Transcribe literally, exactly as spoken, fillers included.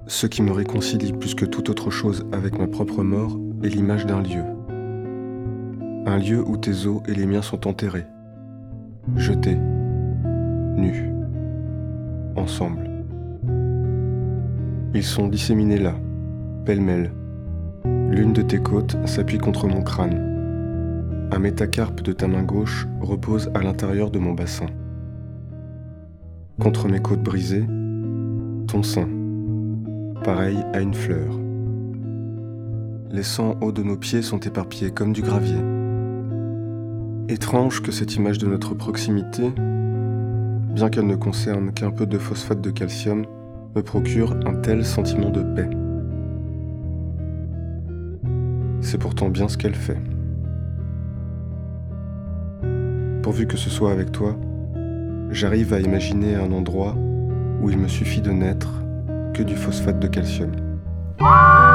Ce qui me réconcilie plus que toute autre chose avec ma propre mort est l'image d'un lieu. Un lieu où tes os et les miens sont enterrés, jetés, nus, ensemble. Ils sont disséminés là, pêle-mêle. L'une de tes côtes s'appuie contre mon crâne. Un métacarpe de ta main gauche repose à l'intérieur de mon bassin. Contre mes côtes brisées, ton sein, pareil à une fleur. Les sangs hauts de nos pieds sont éparpillés comme du gravier. Étrange que cette image de notre proximité, bien qu'elle ne concerne qu'un peu de phosphate de calcium, me procure un tel sentiment de paix. C'est pourtant bien ce qu'elle fait. Pourvu que ce soit avec toi, j'arrive à imaginer un endroit où il me suffit de n'être que du phosphate de calcium.